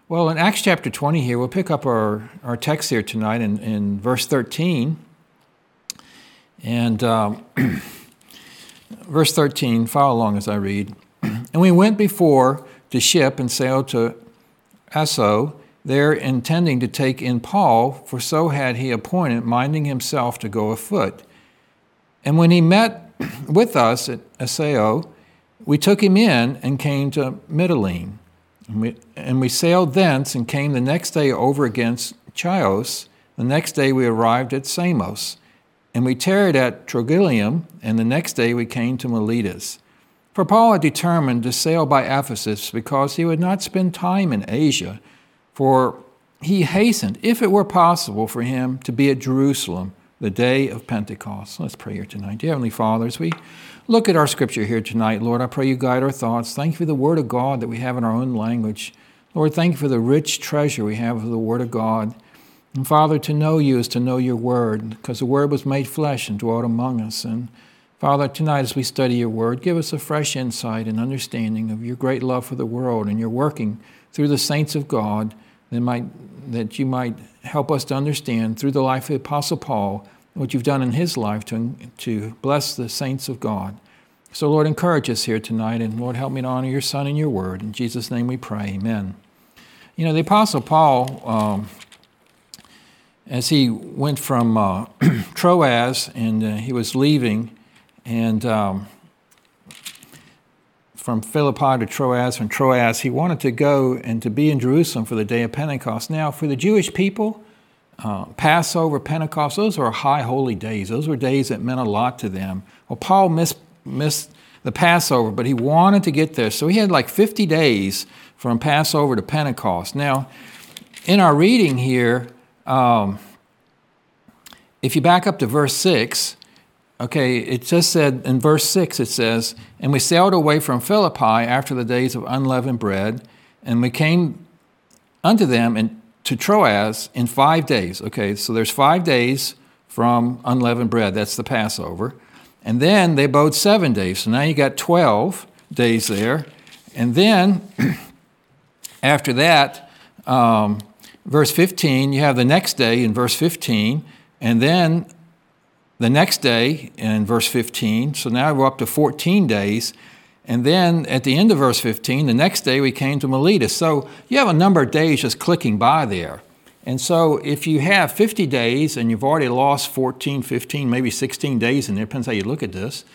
Well, in Acts chapter 20 here, we'll pick up our text here tonight in verse 13. And verse 13, follow along as I read. And we went before to ship and sailed to Asso, there intending to take in Paul, for so had he appointed, minding himself to go afoot. And when he met with us at Asao, we took him in and came to Mytilene. And we sailed thence and came the next day over against Chios. The next day we arrived at Samos. And we tarried at Trogyllium, and the next day we came to Miletus. For Paul had determined to sail by Ephesus because he would not spend time in Asia, for he hastened, if it were possible for him, to be at Jerusalem the day of Pentecost. Let's pray here tonight. Dear Heavenly Father, as we look at our scripture here tonight, Lord, I pray you guide our thoughts. Thank you for the Word of God that we have in our own language. Lord, thank you for the rich treasure we have of the Word of God. And Father, to know you is to know your Word, because the Word was made flesh and dwelt among us. And Father, tonight as we study your Word, give us a fresh insight and understanding of your great love for the world and your working through the saints of God that you might help us to understand through the life of the Apostle Paul what you've done in his life to bless the saints of God. So, Lord, encourage us here tonight, and Lord, help me to honor your Son and your Word. In Jesus' name we pray, amen. You know, the Apostle Paul, as he went from Troas, and he was leaving, and from Philippi to Troas, from Troas, he wanted to go and to be in Jerusalem for the day of Pentecost. Now, for the Jewish people, Passover, Pentecost, those were high holy days. Those were days that meant a lot to them. Well, Paul missed the Passover, but he wanted to get there. So he had like 50 days from Passover to Pentecost. Now, in our reading here, if you back up to verse 6, okay, it just said in verse 6, it says, and we sailed away from Philippi after the days of unleavened bread, and we came unto them to Troas in 5 days. Okay, so there's 5 days from unleavened bread. That's the Passover. And then they abode 7 days. So now you got 12 days there. And then after that, verse 15, you have the next day in verse 15, and then the next day in verse 15, so now we're up to 14 days. And then at the end of verse 15, the next day we came to Miletus. So you have a number of days just clicking by there. And so if you have 50 days and you've already lost 14, 15, maybe 16 days in there, depends how you look at this,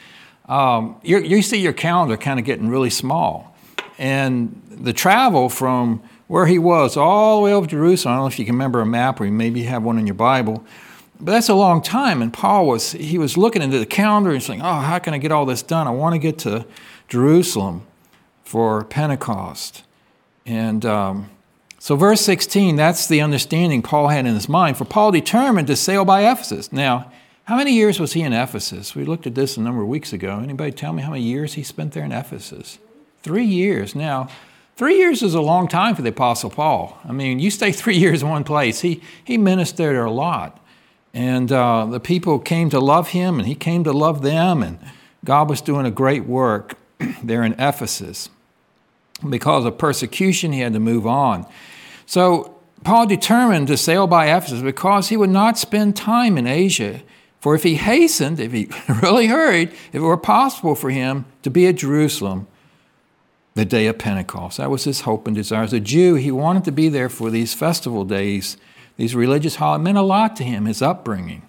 you see your calendar kind of getting really small. And the travel from where he was all the way over to Jerusalem, I don't know if you can remember a map or you maybe have one in your Bible, but that's a long time. And Paul was looking into the calendar and saying, oh, how can I get all this done? I want to get to Jerusalem for Pentecost. And so verse 16, that's the understanding Paul had in his mind. For Paul determined to sail by Ephesus. Now, how many years was he in Ephesus? We looked at this a number of weeks ago. Anybody tell me how many years he spent there in Ephesus? 3 years. Now, 3 years is a long time for the Apostle Paul. I mean, you stay 3 years in one place. He ministered there a lot. And the people came to love him, and he came to love them, and God was doing a great work there in Ephesus. Because of persecution, he had to move on. So Paul determined to sail by Ephesus because he would not spend time in Asia. For if he hastened, if he really hurried, if it were possible for him to be at Jerusalem the day of Pentecost. That was his hope and desire. As a Jew, he wanted to be there for these festival days. These religious holidays meant a lot to him, his upbringing,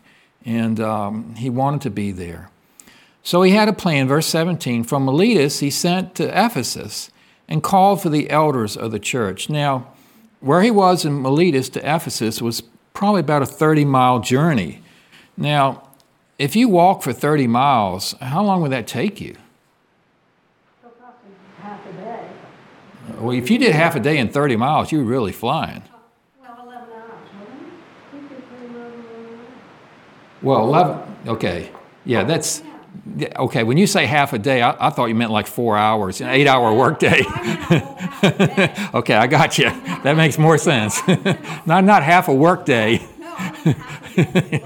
and he wanted to be there. So he had a plan. Verse 17, from Miletus he sent to Ephesus and called for the elders of the church. Now, where he was in Miletus to Ephesus was probably about a 30-mile journey. Now, if you walk for 30 miles, how long would that take you? Probably half a day. Well, if you did half a day in 30 miles, you were really flying. Well, 11 hours, wasn't it? 53 miles an hour. Well, 11, okay. Yeah, that's, okay, when you say half a day, I thought you meant like 4 hours, an 8-hour workday. Okay, I got you. That makes more sense. not half a workday.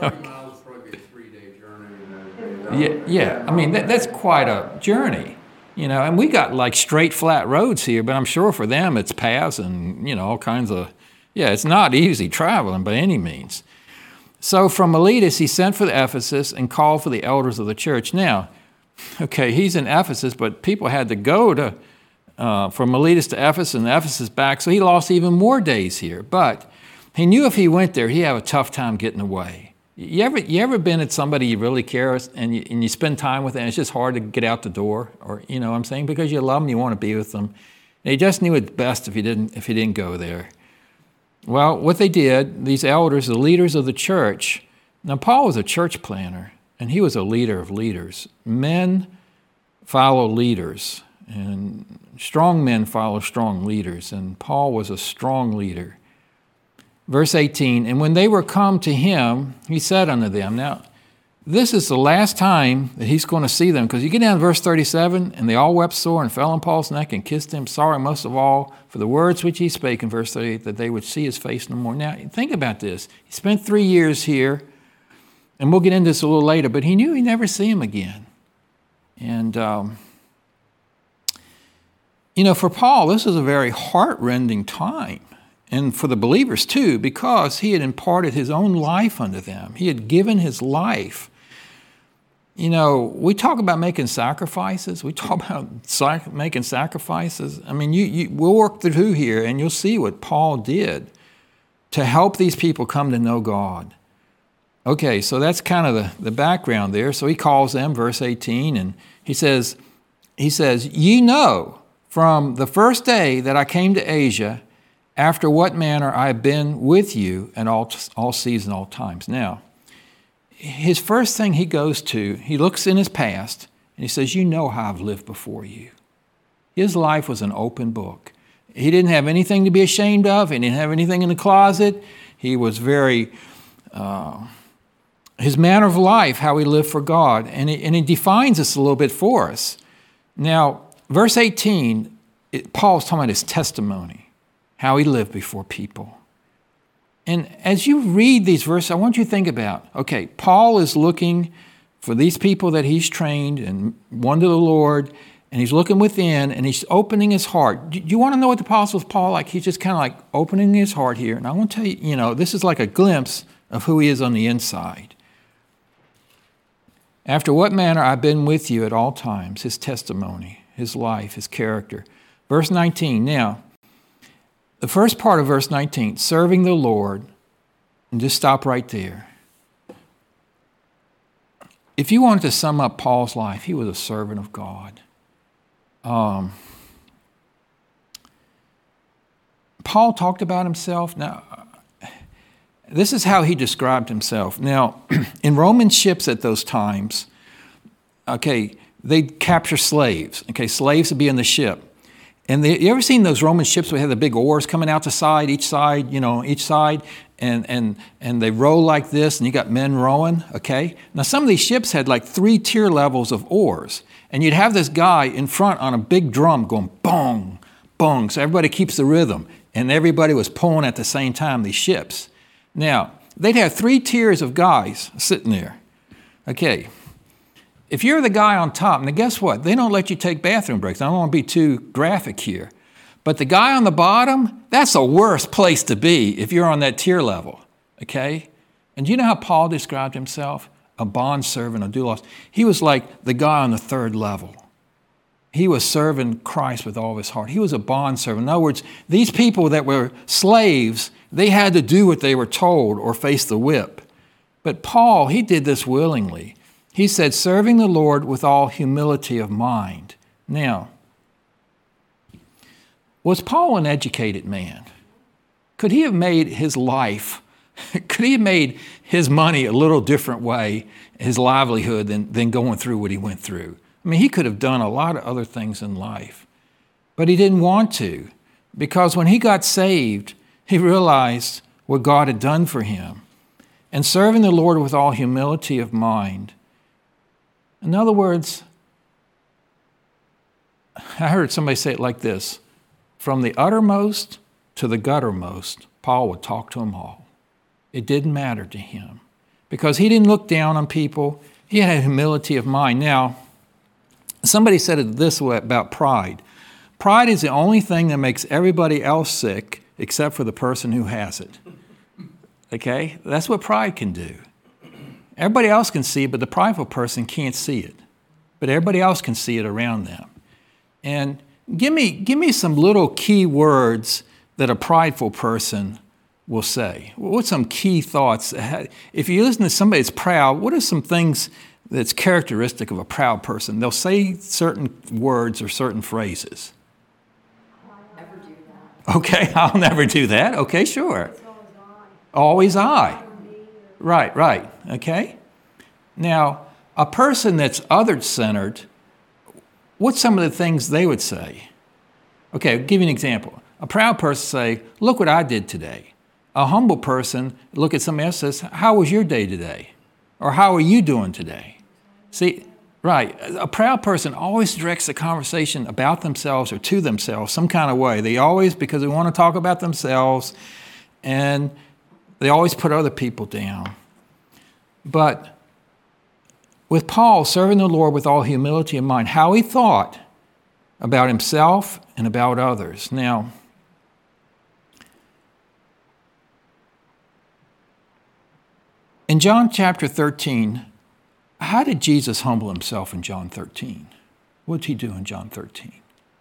Yeah, I mean, that's quite a journey. And we got like straight, flat roads here, but I'm sure for them it's paths and, all kinds of, it's not easy traveling by any means. So from Miletus, he sent for Ephesus and called for the elders of the church. Now, okay, he's in Ephesus, but people had to go to from Miletus to Ephesus and Ephesus back, so he lost even more days here. But he knew if he went there, he'd have a tough time getting away. You ever been at somebody you really care and you spend time with them, and it's just hard to get out the door, or what I'm saying, because you love them, you want to be with them. And he just knew it best if he didn't go there. Well, what they did, these elders, the leaders of the church. Now, Paul was a church planner, and he was a leader of leaders. Men follow leaders, and strong men follow strong leaders, and Paul was a strong leader. Verse 18, and when they were come to him, he said unto them, now, this is the last time that he's going to see them, because you get down to verse 37, and they all wept sore and fell on Paul's neck and kissed him, sorry most of all for the words which he spake in verse 38, that they would see his face no more. Now, think about this. He spent 3 years here, and we'll get into this a little later, but he knew he'd never see him again. And, for Paul, this was a very heart-rending time. And for the believers too, because he had imparted his own life unto them. He had given his life. We talk about making sacrifices. We talk about making sacrifices. I mean, we'll work through here and you'll see what Paul did to help these people come to know God. Okay, so that's kind of the background there. So he calls them, verse 18, and he says, ye know from the first day that I came to Asia, after what manner I have been with you in all seasons, all times. Now, his first thing he goes to, he looks in his past, and he says, you know how I've lived before you. His life was an open book. He didn't have anything to be ashamed of. He didn't have anything in the closet. He was very, his manner of life, how he lived for God. And he defines this a little bit for us. Now, verse 18, Paul's talking about his testimony, how he lived before people. And as you read these verses, I want you to think about, okay, Paul is looking for these people that he's trained and won to the Lord, and he's looking within, and he's opening his heart. Do you want to know what the Apostle Paul like? He's just kind of like opening his heart here. And I want to tell you, this is like a glimpse of who he is on the inside. After what manner I've been with you at all times, his testimony, his life, his character. Verse 19, now, the first part of verse 19, serving the Lord, and just stop right there. If you wanted to sum up Paul's life, he was a servant of God. Paul talked about himself. Now, this is how he described himself. Now, in Roman ships at those times, okay, they'd capture slaves. Okay, slaves would be in the ship. And you ever seen those Roman ships where they have the big oars coming out the side, each side, and they row like this, and you got men rowing, okay? Now, some of these ships had like 3 tier levels of oars, and you'd have this guy in front on a big drum going bong, bong, so everybody keeps the rhythm, and everybody was pulling at the same time, these ships. Now, they'd have 3 tiers of guys sitting there, okay? If you're the guy on top, now guess what? They don't let you take bathroom breaks. I don't want to be too graphic here. But the guy on the bottom, that's the worst place to be if you're on that tier level, okay? And do you know how Paul described himself? A bondservant of doulos. He was like the guy on the 3rd level. He was serving Christ with all of his heart. He was a bondservant. In other words, these people that were slaves, they had to do what they were told or face the whip. But Paul, he did this willingly. He said, serving the Lord with all humility of mind. Now, was Paul an educated man? Could he have made his life, could he have made his money a little different way, his livelihood, than going through what he went through? I mean, he could have done a lot of other things in life, but he didn't want to, because when he got saved, he realized what God had done for him. And serving the Lord with all humility of mind. In other words, I heard somebody say it like this: from the uttermost to the guttermost, Paul would talk to them all. It didn't matter to him because he didn't look down on people. He had humility of mind. Now, Somebody said it this way about pride. Pride is the only thing that makes everybody else sick except for the person who has it. Okay? That's what pride can do. Everybody else can see it, but the prideful person can't see it. But everybody else can see it around them. And give me some little key words that a prideful person will say. What's some key thoughts? If you listen to somebody that's proud, what are some things that's characteristic of a proud person? They'll say certain words or certain phrases. I'll never do that. Okay, I'll never do that. Okay, sure. It's always I. Always I. Or me, or Right. Okay. Now, a person that's other-centered, what's some of the things they would say? Okay, I'll give you an example. A proud person say, look what I did today. A humble person look at somebody else and says, how was your day today? Or how are you doing today? See, right, a proud person always directs the conversation about themselves or to themselves some kind of way. They always, because they want to talk about themselves, and they always put other people down. But with Paul serving the Lord with all humility in mind, how he thought about himself and about others. Now, in John chapter 13, how did Jesus humble himself in John 13? What did he do in John 13?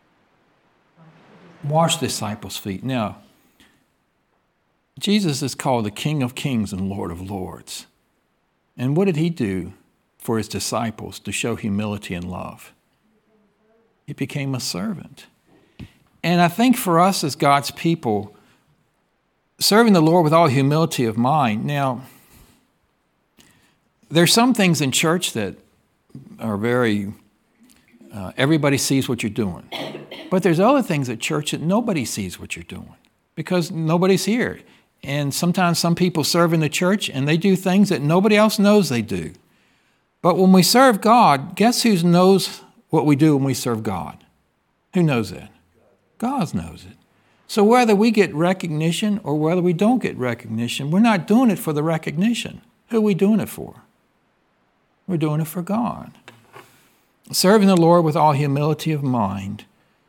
Wash the disciples' feet. Now, Jesus is called the King of Kings and Lord of Lords. And what did he do for his disciples to show humility and love? He became a servant. And I think for us as God's people, serving the Lord with all humility of mind. Now, there's some things in church that are very, everybody sees what you're doing. But there's other things at church that nobody sees what you're doing because nobody's here. And sometimes some people serve in the church and they do things that nobody else knows they do. But when we serve God, guess who knows what we do when we serve God? Who knows that? God knows it. So whether we get recognition or whether we don't get recognition, we're not doing it for the recognition. Who are we doing it for? We're doing it for God. Serving the Lord with all humility of mind.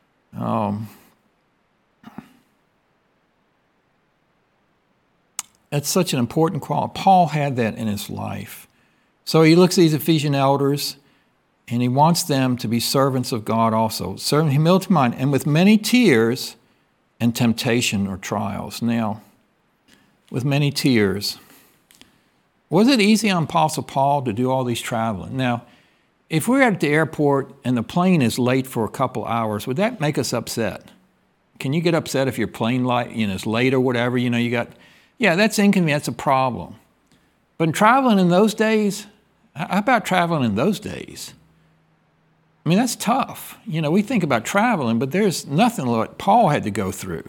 That's such an important quality. Paul had that in his life. So he looks at these Ephesian elders, and he wants them to be servants of God also. Serving humility of mind, and with many tears and temptation or trials. Now, with many tears. Was it easy on Apostle Paul to do all these traveling? Now, if we're at the airport and the plane is late for a couple hours, would that make us upset? Can you get upset if your plane is late or whatever? Yeah, that's inconvenient. That's a problem. But traveling in those days, how about traveling in those days? I mean, that's tough. We think about traveling, but there's nothing like Paul had to go through.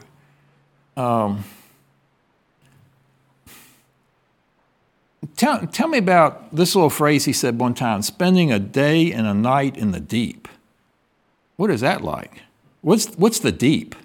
Tell me about this little phrase he said one time, spending a day and a night in the deep. What is that like? What's the deep?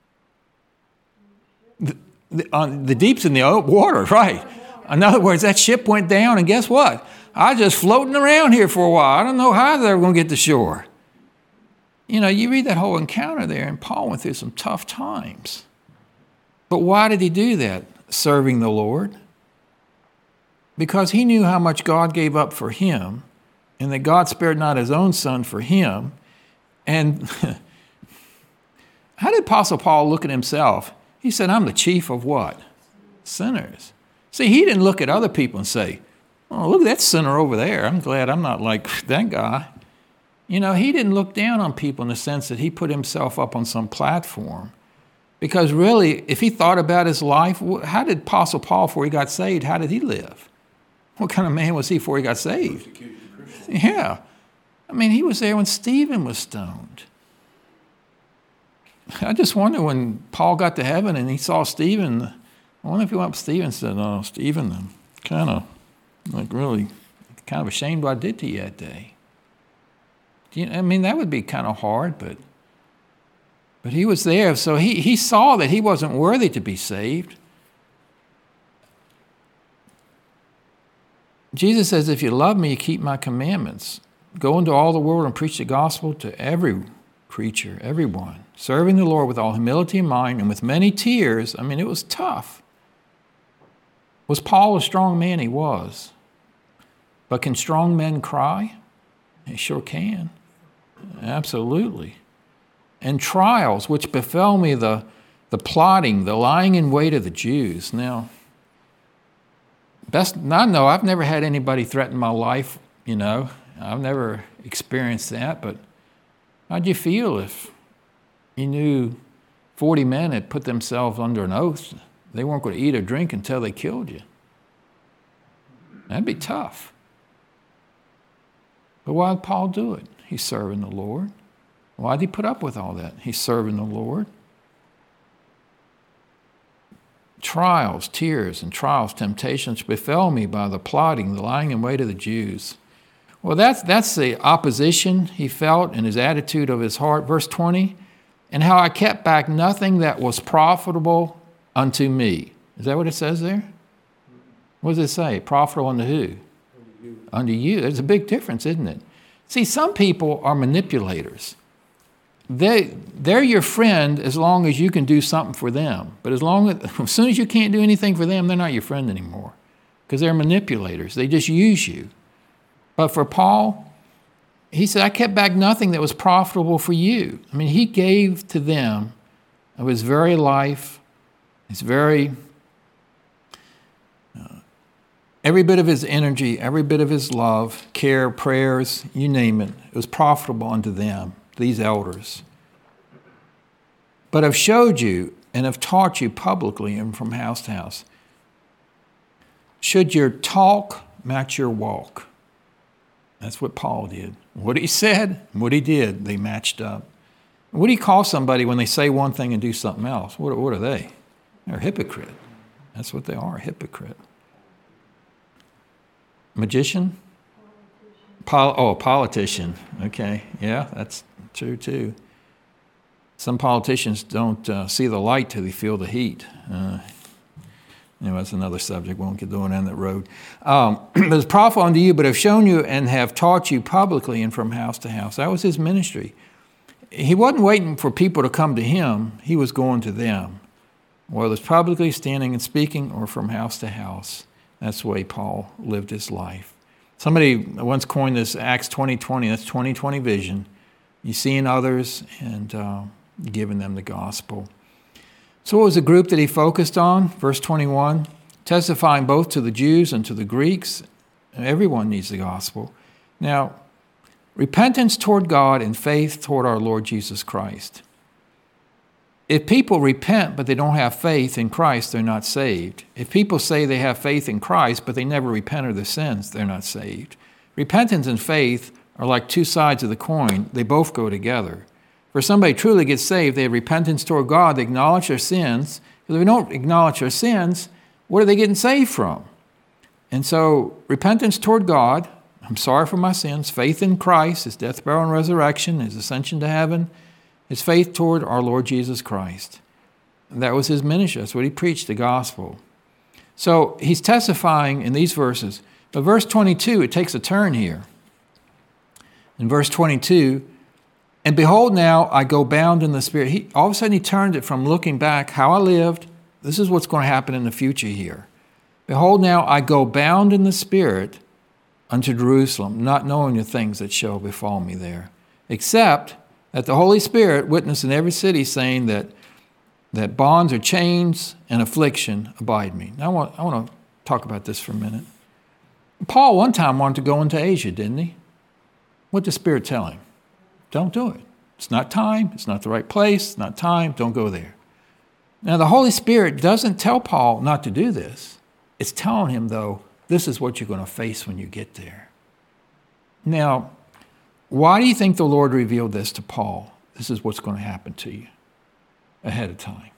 The deep's in the water, right? In other words, that ship went down, and guess what? I was just floating around here for a while. I don't know how they were going to get to shore. You read that whole encounter there, and Paul went through some tough times. But why did he do that? Serving the Lord. Because he knew how much God gave up for him, and that God spared not his own son for him. And how did Apostle Paul look at himself? He said, I'm the chief of what? Sinners. See, he didn't look at other people and say, oh, look at that sinner over there. I'm glad I'm not like that guy. He didn't look down on people in the sense that he put himself up on some platform. Because really, if he thought about his life, how did Apostle Paul, before he got saved, how did he live? What kind of man was he before he got saved? Yeah. I mean, he was there when Stephen was stoned. I just wonder when Paul got to heaven and he saw Stephen, I wonder if he went up to Stephen and said, oh, Stephen, I'm kind of ashamed what I did to you that day. That would be kind of hard, but he was there. So he saw that he wasn't worthy to be saved. Jesus says, if you love me, you keep my commandments. go into all the world and preach the gospel to every creature, everyone, serving the Lord with all humility of mind and with many tears. I mean, it was tough. Was Paul a strong man? He was. But can strong men cry? They sure can. Absolutely. And trials, which befell me, the plotting, the lying in wait of the Jews. Now, I've never had anybody threaten my life, I've never experienced that, but how'd you feel if you knew 40 men had put themselves under an oath? They weren't going to eat or drink until they killed you. That'd be tough. But why did Paul do it? He's serving the Lord. Why did he put up with all that? He's serving the Lord. Trials, tears, and trials, temptations befell me by the plotting, the lying in wait of the Jews. Well, that's the opposition he felt in his attitude of his heart. Verse 20, and how I kept back nothing that was profitable unto me. Is that what it says there? What does it say? Profitable unto who? Unto you. There's a big difference, isn't it? See, some people are manipulators. They're your friend as long as you can do something for them. But as soon as you can't do anything for them, they're not your friend anymore, because they're manipulators. They just use you. But for Paul, he said, I kept back nothing that was profitable for you. I mean, he gave to them of his very life, his very, every bit of his energy, every bit of his love, care, prayers, you name it. It was profitable unto them, these elders. But I've showed you and have taught you publicly and from house to house. Should your talk match your walk? That's what Paul did. What he said and what he did, they matched up. What do you call somebody when they say one thing and do something else? What are they? They're a hypocrite. That's what they are, a hypocrite. Magician? Politician. Okay, yeah, that's true too. Some politicians don't see the light till they feel the heat. That's another subject. We won't get going down that road. But it's profitable unto you, but have shown you and have taught you publicly and from house to house. That was his ministry. He wasn't waiting for people to come to him. He was going to them, whether it's publicly, standing and speaking, or from house to house. That's the way Paul lived his life. Somebody once coined this Acts 20:20. That's 20/20 vision. You seeing others and giving them the gospel. So what was the group that he focused on? Verse 21, testifying both to the Jews and to the Greeks. Everyone needs the gospel. Now, repentance toward God and faith toward our Lord Jesus Christ. If people repent but they don't have faith in Christ, they're not saved. If people say they have faith in Christ but they never repent of their sins, they're not saved. Repentance and faith are like two sides of the coin. They both go together. For somebody truly gets saved, they have repentance toward God, they acknowledge their sins. Because if they don't acknowledge their sins, what are they getting saved from? And so repentance toward God, I'm sorry for my sins, faith in Christ, his death, burial, and resurrection, his ascension to heaven, his faith toward our Lord Jesus Christ. And that was his ministry. That's what he preached, the gospel. So he's testifying in these verses. But verse 22, it takes a turn here. In verse 22, and behold, now I go bound in the Spirit. All of a sudden he turned it from looking back, how I lived. This is what's going to happen in the future here. Behold, now I go bound in the Spirit unto Jerusalem, not knowing the things that shall befall me there, except that the Holy Spirit witness in every city, saying that bonds or chains and affliction abide me. Now I want to talk about this for a minute. Paul one time wanted to go into Asia, didn't he? What did the Spirit tell him? Don't do it. It's not time. It's not the right place. It's not time. Don't go there. Now, the Holy Spirit doesn't tell Paul not to do this. It's telling him, though, this is what you're going to face when you get there. Now, why do you think the Lord revealed this to Paul? This is what's going to happen to you ahead of time.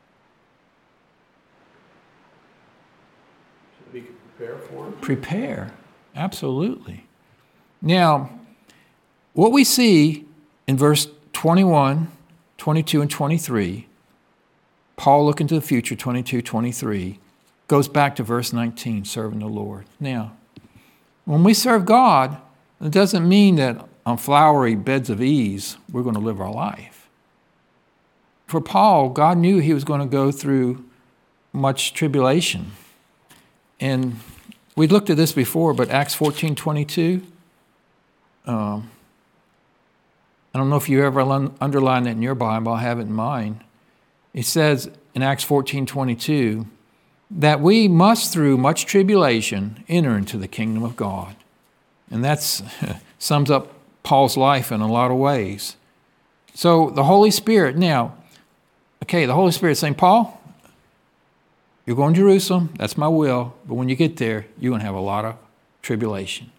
So he could prepare for it? Prepare. Absolutely. Now, what we see in verse 21, 22, and 23, Paul looking to the future, 22, 23, goes back to verse 19, serving the Lord. Now, when we serve God, It doesn't mean that on flowery beds of ease, we're going to live our life. For Paul, God knew he was going to go through much tribulation. And we looked at this before, but Acts 14:22. I don't know if you ever underlined it in your Bible. I have it in mine. It says in Acts 14:22 that we must, through much tribulation, enter into the kingdom of God. And that sums up Paul's life in a lot of ways. So the Holy Spirit, now, okay, the Holy Spirit saying, Paul, you're going to Jerusalem, that's my will, but when you get there, you're going to have a lot of tribulation.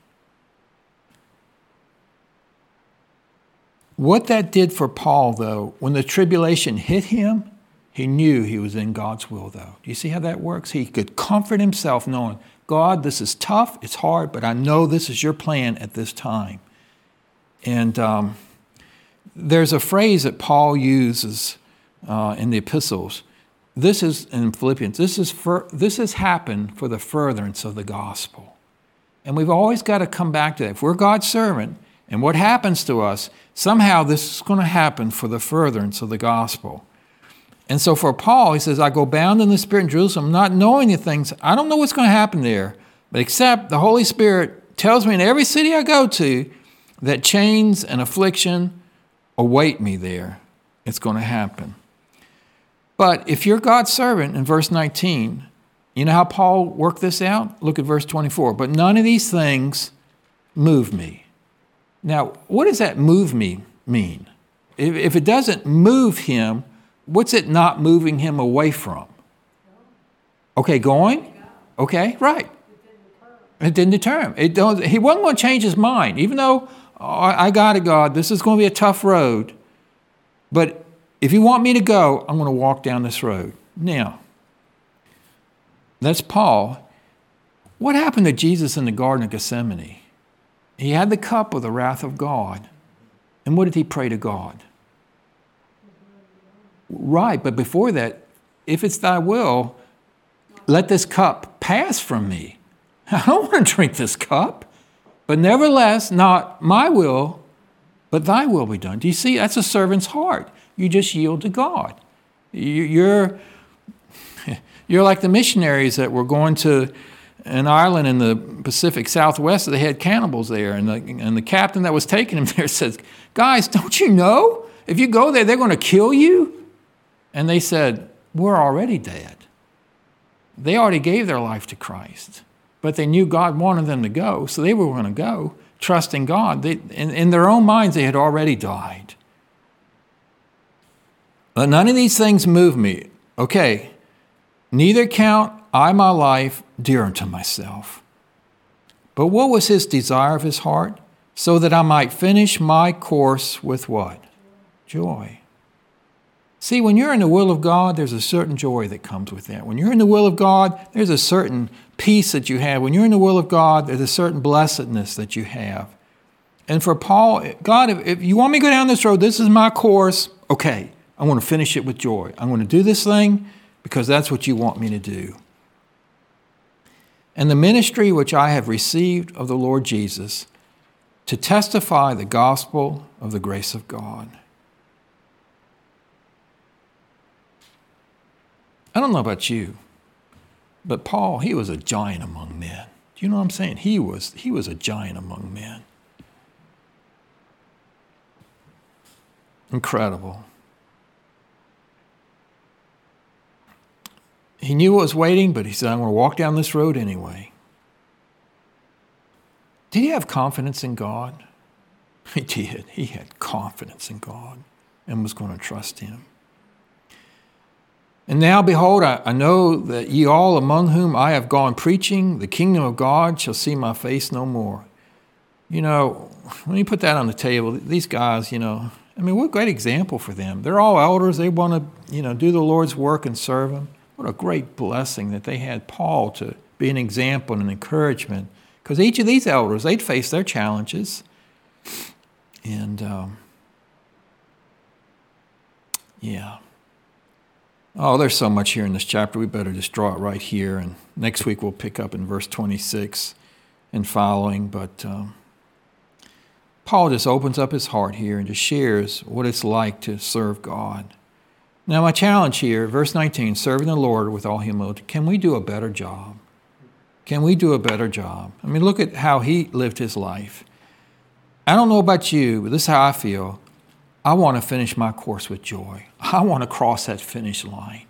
What that did for Paul, though, when the tribulation hit him, he knew he was in God's will, though. Do you see how that works? He could comfort himself knowing, God, this is tough, it's hard, but I know this is your plan at this time. And there's a phrase that Paul uses in the epistles. This is in Philippians. This has happened for the furtherance of the gospel. And we've always got to come back to that. If we're God's servant, and what happens to us, somehow this is going to happen for the furtherance of the gospel. And so for Paul, he says, I go bound in the Spirit in Jerusalem, not knowing the things. I don't know what's going to happen there, but except the Holy Spirit tells me in every city I go to that chains and affliction await me there. It's going to happen. But if you're God's servant in verse 19, you know how Paul worked this out? Look at verse 24. But none of these things move me. Now, what does that move me mean? If it doesn't move him, what's it not moving him away from? Okay, going? Okay, right. It didn't deter him. He wasn't going to change his mind, even though, I got it, God, this is going to be a tough road. But if you want me to go, I'm going to walk down this road. Now, that's Paul. What happened to Jesus in the Garden of Gethsemane? He had the cup of the wrath of God. And what did he pray to God? Right, but before that, if it's thy will, let this cup pass from me. I don't want to drink this cup. But nevertheless, not my will, but thy will be done. Do you see? That's a servant's heart. You just yield to God. You're like the missionaries that were going to an island in the Pacific Southwest. They had cannibals there, and the captain that was taking them there says, guys, don't you know? If you go there, they're going to kill you. And they said, we're already dead. They already gave their life to Christ, but they knew God wanted them to go, so they were going to go, trusting God. In their own minds, they had already died. But none of these things move me. Okay, neither count I my life dear unto myself. But what was his desire of his heart? So that I might finish my course with what? Joy. See, when you're in the will of God, there's a certain joy that comes with that. When you're in the will of God, there's a certain peace that you have. When you're in the will of God, there's a certain blessedness that you have. And for Paul, God, if you want me to go down this road, this is my course, okay, I want to finish it with joy. I'm going to do this thing because that's what you want me to do. And the ministry which I have received of the Lord Jesus, to testify the gospel of the grace of God. I don't know about you, but Paul, he was a giant among men. Do you know what I'm saying? He was a giant among men. Incredible. He knew what was waiting, but he said, I'm going to walk down this road anyway. Did he have confidence in God? He did. He had confidence in God and was going to trust him. And now, behold, I know that ye all among whom I have gone preaching, the kingdom of God shall see my face no more. You know, when you put that on the table, these guys, what a great example for them. They're all elders. They want to, do the Lord's work and serve him. What a great blessing that they had Paul to be an example and an encouragement. Because each of these elders, they'd face their challenges. And, yeah. Oh, there's so much here in this chapter. We better just draw it right here. And next week we'll pick up in verse 26 and following. But Paul just opens up his heart here and just shares what it's like to serve God. Now, my challenge here, verse 19, serving the Lord with all humility. Can we do a better job? Can we do a better job? I mean, look at how he lived his life. I don't know about you, but this is how I feel. I want to finish my course with joy. I want to cross that finish line.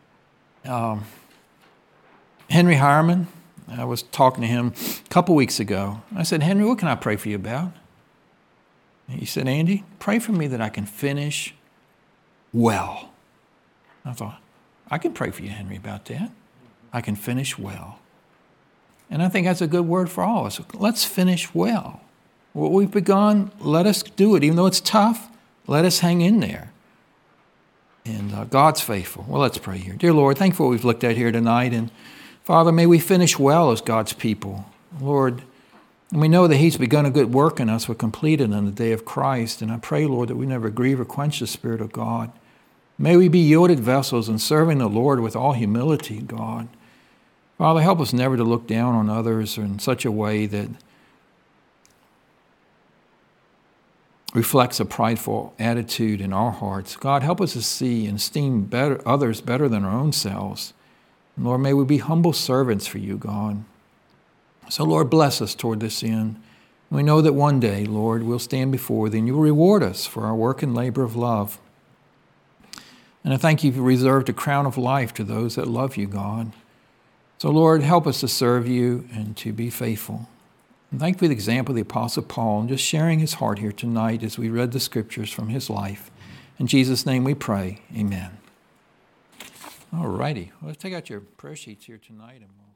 Henry Harriman, I was talking to him a couple weeks ago. I said, Henry, what can I pray for you about? He said, Andy, pray for me that I can finish well. I thought, I can pray for you, Henry, about that. I can finish well. And I think that's a good word for all of us. Let's finish well. What we've begun, let us do it. Even though it's tough, let us hang in there. And God's faithful. Well, let's pray here. Dear Lord, thank you for what we've looked at here tonight. And Father, may we finish well as God's people. Lord, and we know that he's begun a good work in us, will complete it on the day of Christ. And I pray, Lord, that we never grieve or quench the Spirit of God. May we be yielded vessels in serving the Lord with all humility, God. Father, help us never to look down on others in such a way that reflects a prideful attitude in our hearts. God, help us to see and esteem others better than our own selves. And Lord, may we be humble servants for you, God. So, Lord, bless us toward this end. We know that one day, Lord, we'll stand before thee and you'll reward us for our work and labor of love. And I thank you for reserved a crown of life to those that love you, God. So, Lord, help us to serve you and to be faithful. And thank you for the example of the Apostle Paul and just sharing his heart here tonight as we read the scriptures from his life. In Jesus' name we pray. Amen. All righty. Well, let's take out your prayer sheets here tonight and we'll